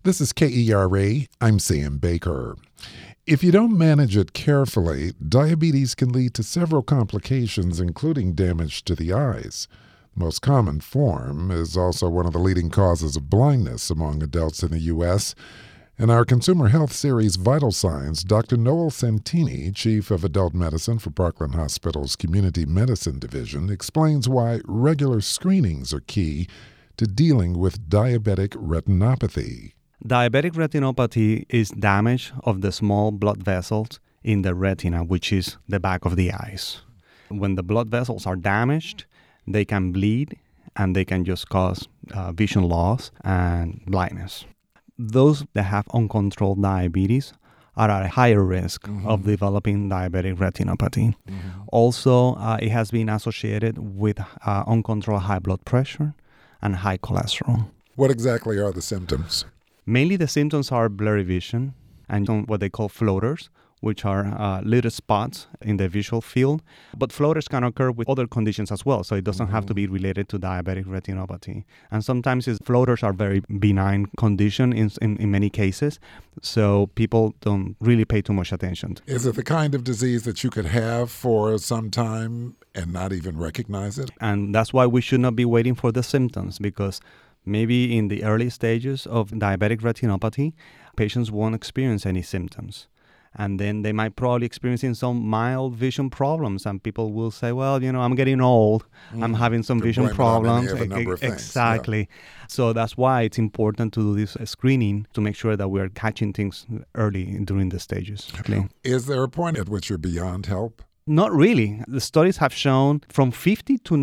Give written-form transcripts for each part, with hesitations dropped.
This is KERA. I'm Sam Baker. If you don't manage it carefully, diabetes can lead to several complications, including damage to the eyes. The most common form is also one of the leading causes of blindness among adults in the U.S. In our Consumer Health Series Vital Signs, Dr. Noel Santini, Chief of Adult Medicine for Parkland Hospital's Community Medicine Division, explains why regular screenings are key to dealing with diabetic retinopathy. Diabetic retinopathy is damage of the small blood vessels in the retina, which is the back of the eyes. When the blood vessels are damaged, they can bleed and they can just cause vision loss and blindness. Those that have uncontrolled diabetes are at a higher risk of developing diabetic retinopathy. Also, it has been associated with uncontrolled high blood pressure and high cholesterol. What exactly are the symptoms? Mainly the symptoms are blurry vision and what they call floaters, which are little spots in the visual field. But floaters can occur with other conditions as well, so it doesn't have to be related to diabetic retinopathy. And sometimes floaters are very benign condition in many cases, so people don't really pay too much attention. Is it the kind of disease that you could have for some time and not even recognize it? And that's why we should not be waiting for the symptoms, because maybe in the early stages of diabetic retinopathy, patients won't experience any symptoms. And then they might probably experiencing some mild vision problems, and people will say, well, I'm getting old. I'm having some vision problems. Exactly. Yeah. So that's why it's important to do this screening to make sure that we're catching things early during the stages. Is there a point at which you're beyond help? Not really. The studies have shown from 50 to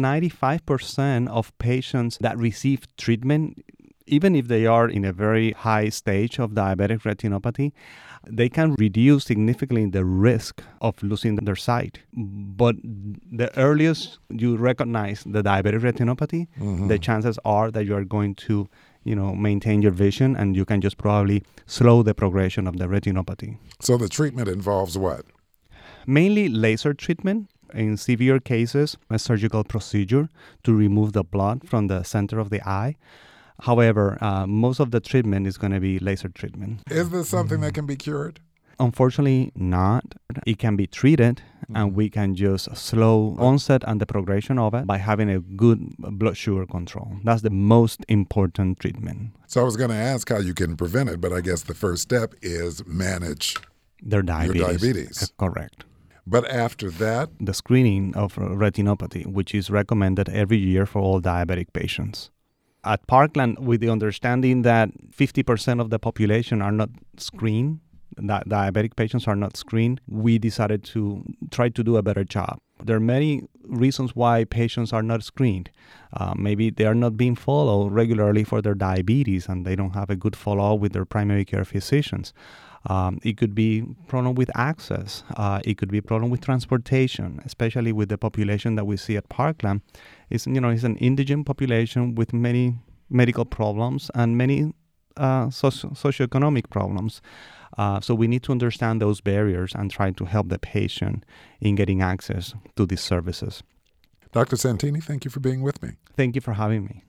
95% of patients that receive treatment, even if they are in a very high stage of diabetic retinopathy, they can reduce significantly the risk of losing their sight. But the earliest you recognize the diabetic retinopathy, the chances are that you are going to, maintain your vision, and you can just probably slow the progression of the retinopathy. So the treatment involves what? Mainly laser treatment. In severe cases, a surgical procedure to remove the blood from the center of the eye. However, most of the treatment is going to be laser treatment. Is this something that can be cured? Unfortunately, not. It can be treated, and we can just slow onset and the progression of it by having a good blood sugar control. That's the most important treatment. So I was going to ask how you can prevent it, but I guess the first step is manage your diabetes. Correct. But after that? The screening of retinopathy, which is recommended every year for all diabetic patients. At Parkland, with the understanding that 50% of the population are not screened, that diabetic patients are not screened, we decided to try to do a better job. There are many reasons why patients are not screened. Maybe they are not being followed regularly for their diabetes, and they don't have a good follow-up with their primary care physicians. It could be problem with access. It could be problem with transportation, especially with the population that we see at Parkland. It's an indigent population with many medical problems and many socioeconomic problems. So we need to understand those barriers and try to help the patient in getting access to these services. Dr. Santini, thank you for being with me. Thank you for having me.